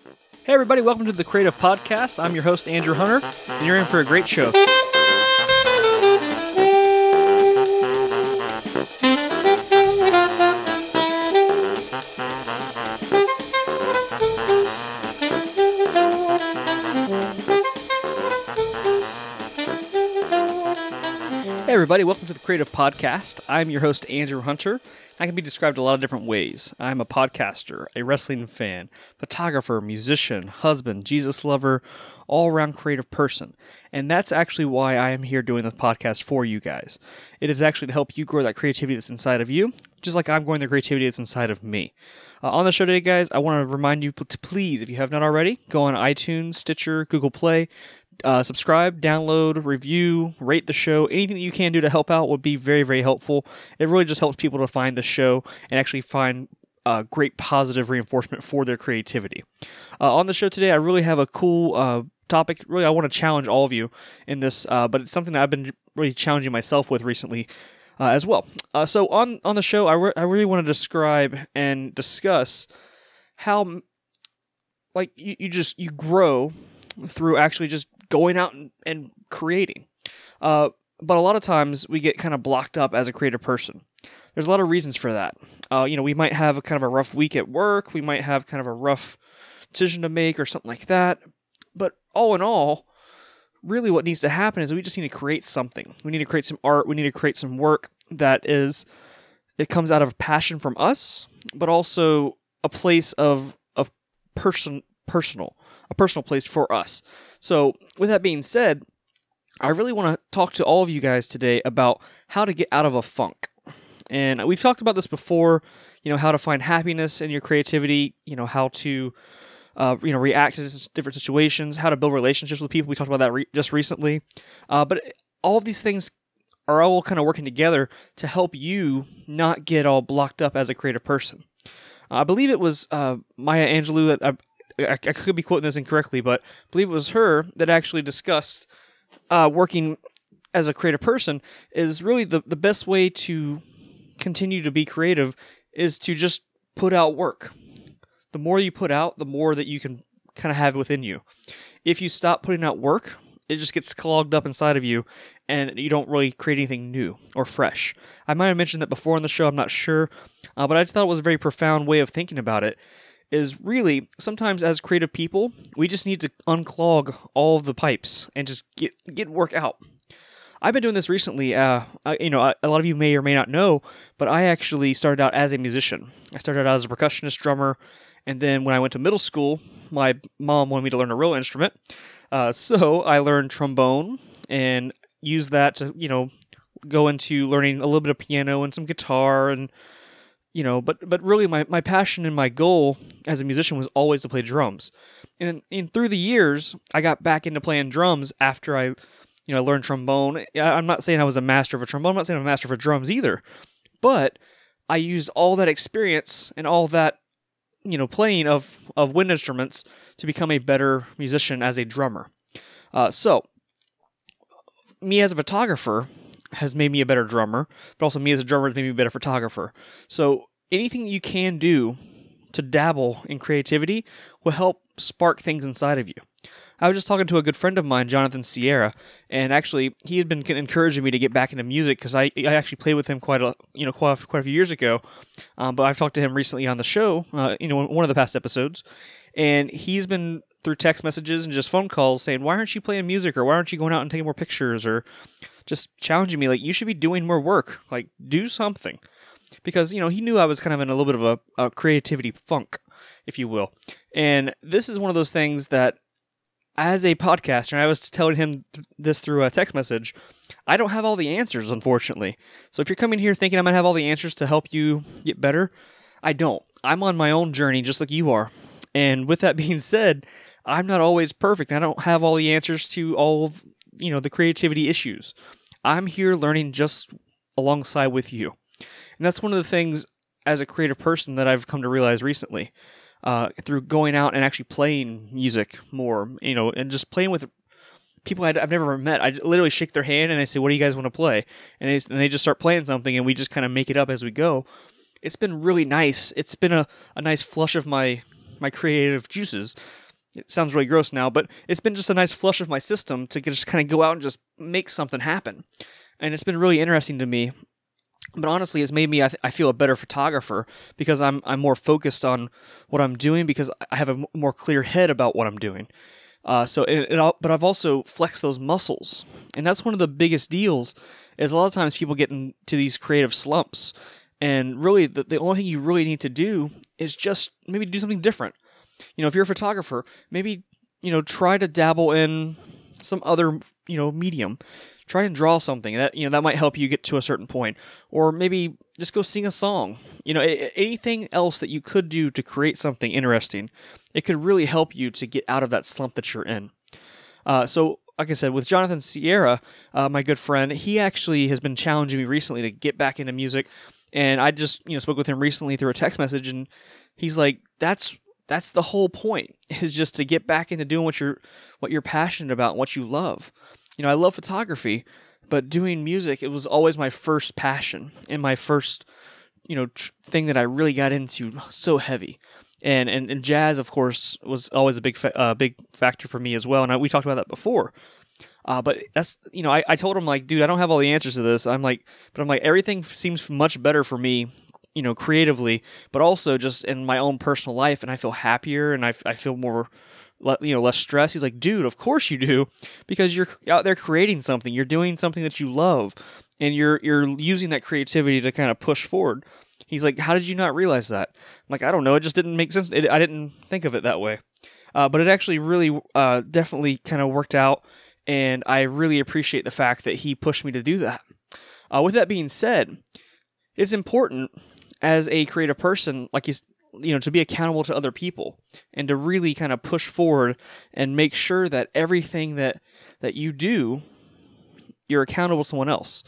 Hey everybody, welcome to the Creative Podcast. I'm your host, Andrew Hunter, and you're in for a great show. Hey everybody, welcome to the Creative Podcast. I'm your host, Andrew Hunter. I can be described a lot of different ways. I'm a podcaster, a wrestling fan, photographer, musician, husband, Jesus lover, all-around creative person. And that's actually why I am here doing this podcast for you guys. It is actually to help you grow that creativity that's inside of you, just like I'm growing the creativity that's inside of me. On the show today, guys, I want to remind you to please, if you have not already, go on iTunes, Stitcher, Google Play, subscribe, download, review, rate the show. Anything that you can do to help out would be very, very helpful. It really just helps people to find the show and actually find great positive reinforcement for their creativity. On the show today, I really have a cool topic. Really, I want to challenge all of you in this, but it's something that I've been really challenging myself with recently as well. So on the show, I really want to describe and discuss how you grow through actually just going out and creating. But a lot of times we get kind of blocked up as a creative person. There's a lot of reasons for that. We might have a kind of a rough week at work. We might have kind of a rough decision to make or something like that. But all in all, really what needs to happen is we just need to create something. We need to create some art. We need to create some work it comes out of passion from us, but also a place of personal place for us. So with that being said, I really want to talk to all of you guys today about how to get out of a funk. And we've talked about this before, how to find happiness in your creativity, how to react to different situations, how to build relationships with people. We talked about that just recently. But all of these things are all kind of working together to help you not get all blocked up as a creative person. I believe it was Maya Angelou that I could be quoting this incorrectly, but I believe it was her that actually discussed working as a creative person is really the best way to continue to be creative is to just put out work. The more you put out, the more that you can kind of have within you. If you stop putting out work, it just gets clogged up inside of you, and you don't really create anything new or fresh. I might have mentioned that before on the show, I'm not sure, but I just thought it was a very profound way of thinking about it. Is really, sometimes as creative people, we just need to unclog all of the pipes and just get work out. I've been doing this recently. A lot of you may or may not know, but I actually started out as a musician. I started out as a percussionist, drummer, and then when I went to middle school, my mom wanted me to learn a real instrument. So I learned trombone and used that to, go into learning a little bit of piano and some guitar and but really my passion and my goal as a musician was always to play drums. And through the years, I got back into playing drums after I, learned trombone. I'm not saying I was a master of a trombone. I'm not saying I'm a master of drums either. But I used all that experience and all that, playing of wind instruments to become a better musician as a drummer. So me as a photographer has made me a better drummer, but also me as a drummer has made me a better photographer. So anything that you can do to dabble in creativity will help spark things inside of you. I was just talking to a good friend of mine, Jonathan Sierra, and actually he had been encouraging me to get back into music because I actually played with him quite a few years ago. But I've talked to him recently on the show, in one of the past episodes, and he's been through text messages and just phone calls saying, "Why aren't you playing music? Or why aren't you going out and taking more pictures?" Or just challenging me, like, you should be doing more work, like, do something. Because, he knew I was kind of in a little bit of a creativity funk, if you will. And this is one of those things that, as a podcaster, and I was telling him this through a text message, I don't have all the answers, unfortunately. So if you're coming here thinking I'm going to have all the answers to help you get better, I don't. I'm on my own journey, just like you are. And with that being said, I'm not always perfect. I don't have all the answers to all of, the creativity issues. I'm here learning just alongside with you. And that's one of the things as a creative person that I've come to realize recently, through going out and actually playing music more, and just playing with people I've never met. I literally shake their hand and I say, "What do you guys want to play?" And they just start playing something and we just kind of make it up as we go. It's been really nice. It's been a nice flush of my creative juices It sounds really gross now, but it's been just a nice flush of my system to just kind of go out and just make something happen. And it's been really interesting to me. But honestly, it's made me, I feel a better photographer because I'm more focused on what I'm doing because I have a more clear head about what I'm doing. But I've also flexed those muscles. And that's one of the biggest deals is a lot of times people get into these creative slumps. And really, the only thing you really need to do is just maybe do something different. If you're a photographer, maybe, try to dabble in some other, medium. Try and draw something that might help you get to a certain point, or maybe just go sing a song. Anything else that you could do to create something interesting, it could really help you to get out of that slump that you're in. So, like I said, with Jonathan Sierra, my good friend, he actually has been challenging me recently to get back into music, and I just spoke with him recently through a text message, and he's like, "That's the whole point, is just to get back into doing what you're passionate about and what you love." I love photography, but doing music, it was always my first passion and my first, thing that I really got into so heavy. And jazz, of course, was always a big factor for me as well. And we talked about that before. But that's, I told him, like, dude, I don't have all the answers to this. I'm like, everything seems much better for me, creatively, but also just in my own personal life. And I feel happier and I feel more, less stress. He's like, dude, of course you do, because you're out there creating something. You're doing something that you love, and you're using that creativity to kind of push forward. He's like, how did you not realize that? I'm like, I don't know. It just didn't make sense. I didn't think of it that way. But it actually really definitely kind of worked out, and I really appreciate the fact that he pushed me to do that. With that being said, it's important as a creative person, like he's, to be accountable to other people and to really kind of push forward and make sure that everything that you do, you're accountable to someone else.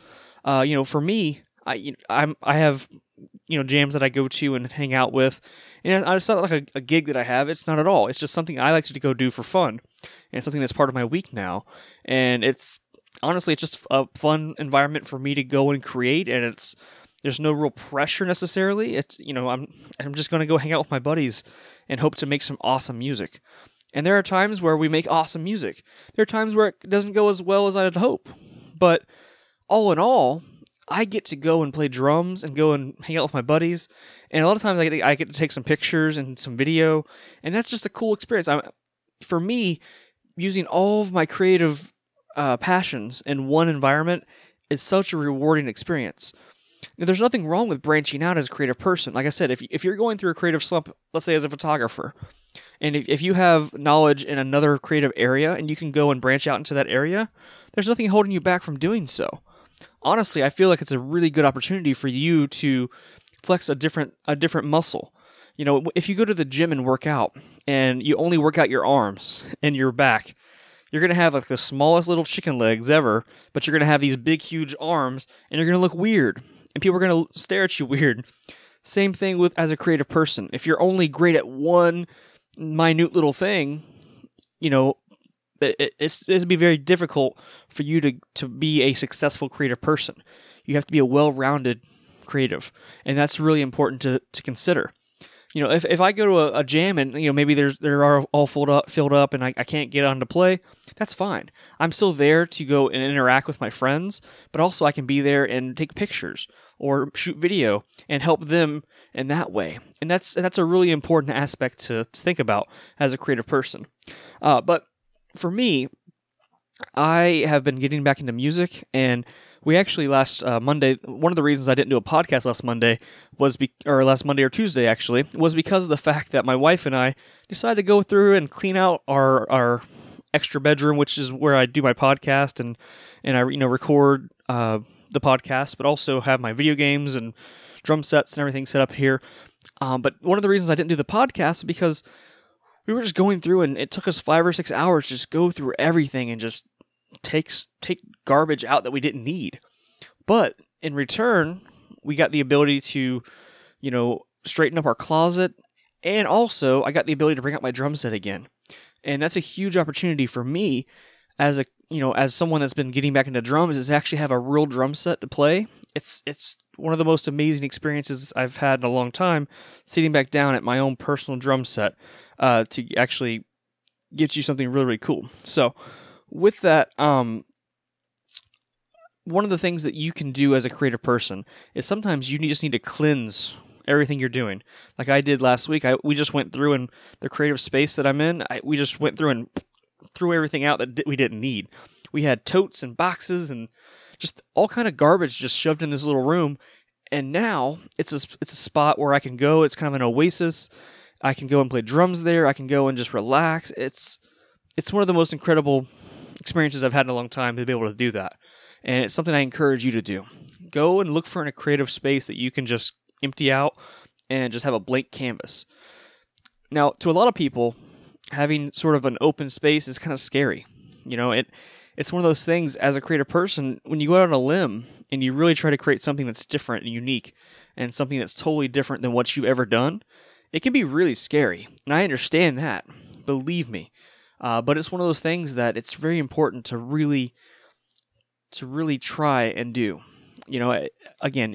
For me, I have, jams that I go to and hang out with, and it's not like a gig that I have. It's not at all. It's just something I like to go do for fun, and it's something that's part of my week now. And it's just a fun environment for me to go and create, and there's no real pressure necessarily. It's, I'm just going to go hang out with my buddies and hope to make some awesome music. And there are times where we make awesome music. There are times where it doesn't go as well as I'd hope. But all in all, I get to go and play drums and go and hang out with my buddies. And a lot of times I get to take some pictures and some video. And that's just a cool experience. For me, using all of my creative passions in one environment is such a rewarding experience. Now, there's nothing wrong with branching out as a creative person. Like I said, if you're going through a creative slump, let's say as a photographer, and if you have knowledge in another creative area and you can go and branch out into that area, there's nothing holding you back from doing so. Honestly, I feel like it's a really good opportunity for you to flex a different muscle. If you go to the gym and work out and you only work out your arms and your back, you're going to have like the smallest little chicken legs ever, but you're going to have these big, huge arms, and you're going to look weird, and people are going to stare at you weird. Same thing as a creative person. If you're only great at one minute little thing, it'd be very difficult for you to be a successful creative person. You have to be a well-rounded creative, and that's really important to consider. If I go to a jam and maybe there are all filled up and I can't get on to play, that's fine. I'm still there to go and interact with my friends, but also I can be there and take pictures or shoot video and help them in that way. And that's a really important aspect to think about as a creative person. But for me, I have been getting back into music, and we actually last Monday, one of the reasons I didn't do a podcast last Monday last Monday or Tuesday actually, was because of the fact that my wife and I decided to go through and clean out our extra bedroom, which is where I do my podcast and I record the podcast, but also have my video games and drum sets and everything set up here. But one of the reasons I didn't do the podcast is because we were just going through, and it took us 5 or 6 hours to just go through everything and just take garbage out that we didn't need. But in return, we got the ability to, straighten up our closet, and also I got the ability to bring out my drum set again. And that's a huge opportunity for me as someone that's been getting back into drums, is to actually have a real drum set to play. It's one of the most amazing experiences I've had in a long time, sitting back down at my own personal drum set to actually gets you something really, really cool. So with that, one of the things that you can do as a creative person is sometimes you just need to cleanse everything you're doing. Like I did last week, we just went through in the creative space that I'm in. We just went through and threw everything out that we didn't need. We had totes and boxes and just all kind of garbage just shoved in this little room. And now it's a spot where I can go. It's kind of an oasis. I can go and play drums there. I can go and just relax. It's one of the most incredible experiences I've had in a long time to be able to do that. And it's something I encourage you to do. Go and look for a creative space that you can just empty out and just have a blank canvas. Now, to a lot of people, having sort of an open space is kind of scary. You know, it's one of those things as a creative person, when you go out on a limb and you really try to create something that's different and unique and something that's totally different than what you've ever done, it can be really scary. And I understand that, believe me. But it's one of those things that it's very important to really try and do. You know, again,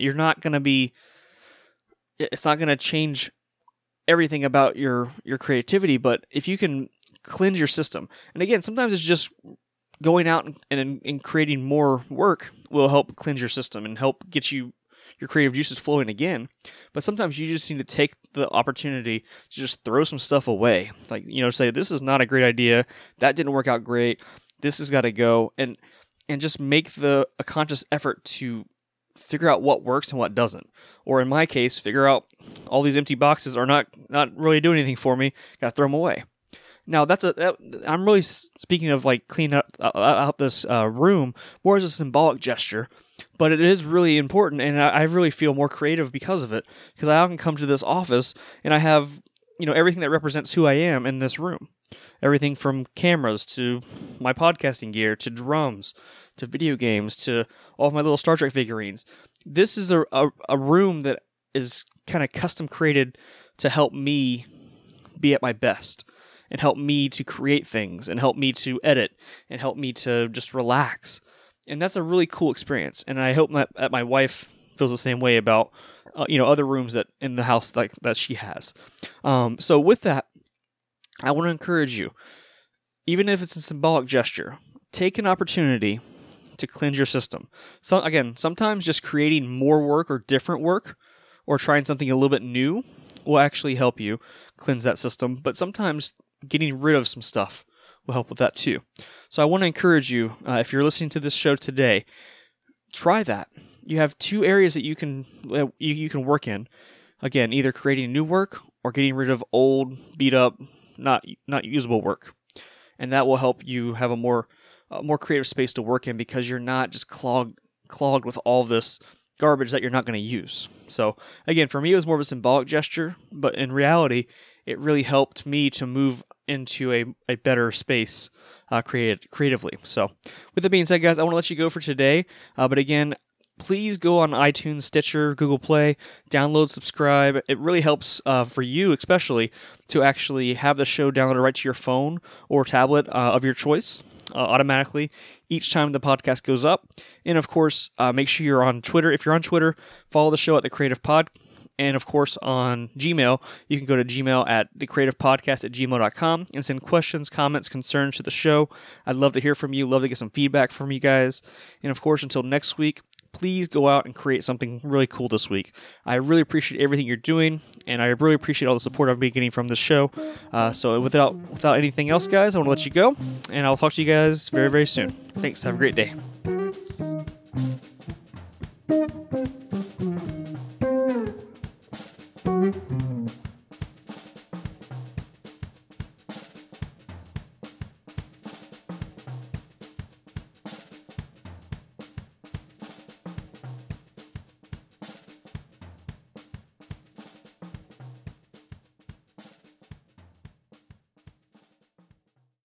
it's not going to change everything about your creativity, but if you can cleanse your system, and again, sometimes it's just going out and creating more work will help cleanse your system and help get your creative juices flowing again. But sometimes you just need to take the opportunity to just throw some stuff away. Like, you know, say, this is not a great idea. That didn't work out great. This has got to go. And just make a conscious effort to figure out what works and what doesn't. Or in my case, figure out all these empty boxes are not really doing anything for me. Got to throw them away. Now, I'm really speaking of like cleaning out this room more as a symbolic gesture, but it is really important, and I really feel more creative because of it, because I often come to this office and I have, you know, everything that represents who I am in this room. Everything from cameras to my podcasting gear to drums to video games to all of my little Star Trek figurines. This is a room that is kind of custom created to help me be at my best and help me to create things and help me to edit and help me to just relax. And that's a really cool experience. And I hope that my wife feels the same way about other rooms that in the house like that she has. So with that, I want to encourage you, even if it's a symbolic gesture, take an opportunity to cleanse your system. So again, sometimes just creating more work or different work or trying something a little bit new will actually help you cleanse that system. But sometimes getting rid of some stuff will help with that too. So I want to encourage you, if you're listening to this show today, try that. You have two areas that you can work in. Again, either creating new work or getting rid of old, beat up, not usable work. And that will help you have a more creative space to work in, because you're not just clogged with all this garbage that you're not going to use. So again, for me, it was more of a symbolic gesture, but in reality, it really helped me to move into a better space creatively. So with that being said, guys, I want to let you go for today. But again, please go on iTunes, Stitcher, Google Play, download, subscribe. It really helps for you, especially, to actually have the show downloaded right to your phone or tablet of your choice automatically each time the podcast goes up. And of course, make sure you're on Twitter. If you're on Twitter, follow the show at The Creative Pod. And of course, on Gmail, you can go to Gmail at thecreativepodcast@gmail.com and send questions, comments, concerns to the show. I'd love to hear from you. Love to get some feedback from you guys. And of course, until next week, please go out and create something really cool this week. I really appreciate everything you're doing, and I really appreciate all the support I've been getting from this show. So without anything else, guys, I want to let you go, and I'll talk to you guys very, very soon. Thanks. Have a great day.